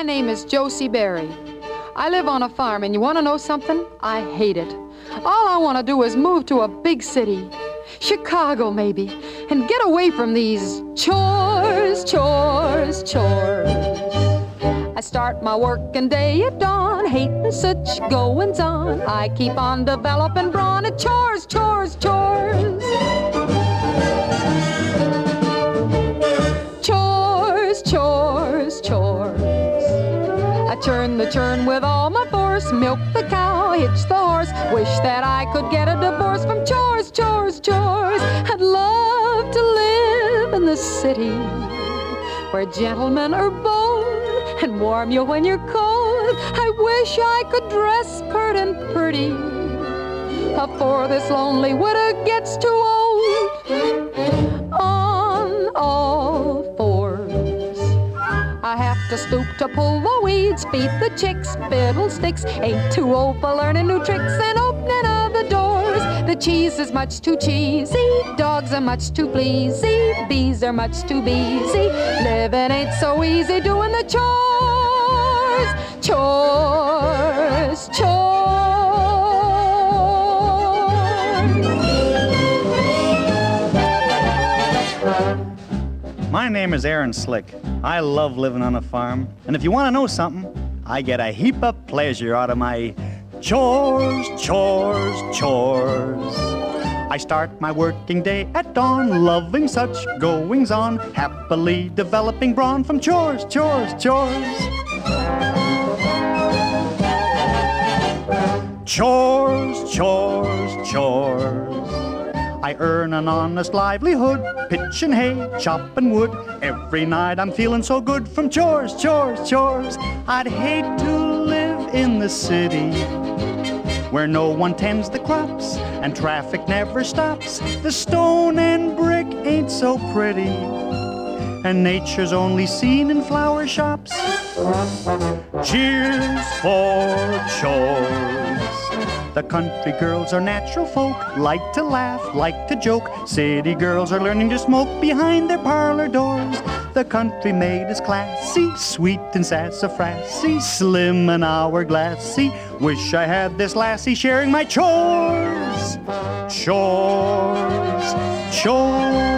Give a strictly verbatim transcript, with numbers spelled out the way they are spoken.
My name is Josie Berry. I live on a farm, and you want to know something? I hate it. All I want to do is move to a big city, Chicago maybe, and get away from these chores, chores, chores. I start my working day at dawn, hating such goings-on. I keep on developing brawn at chores, chores, chores. Chores, chores, chores. I churn the churn with all my force, milk the cow, hitch the horse, wish that I could get a divorce from chores, chores, chores. I'd love to live in the city where gentlemen are bold and warm you when you're cold. I wish I could dress pert and pretty before this lonely widow gets too old. On all fours, I have to stoop to pull the weeds, feed the chicks, fiddlesticks, ain't too old for learning new tricks and opening of the doors. The cheese is much too cheesy, dogs are much too pleasy, bees are much too busy. Living ain't so easy doing the chores, chores, chores. My name is Aaron Slick. I love living on a farm, and if you want to know something, I get a heap of pleasure out of my chores, chores, chores. I start my working day at dawn, loving such goings-on, happily developing brawn from chores, chores, chores. Chores, chores, chores. I earn an honest livelihood, pitching hay, chopping wood. Every night I'm feeling so good from chores, chores, chores. I'd hate to live in the city where no one tends the crops and traffic never stops. The stone and brick ain't so pretty, and nature's only seen in flower shops. Cheers for chores. The country girls are natural folk, like to laugh, like to joke. City girls are learning to smoke behind their parlor doors. The country maid is classy, sweet and sassafrassy, slim and hourglassy. Wish I had this lassie sharing my chores. Chores, chores.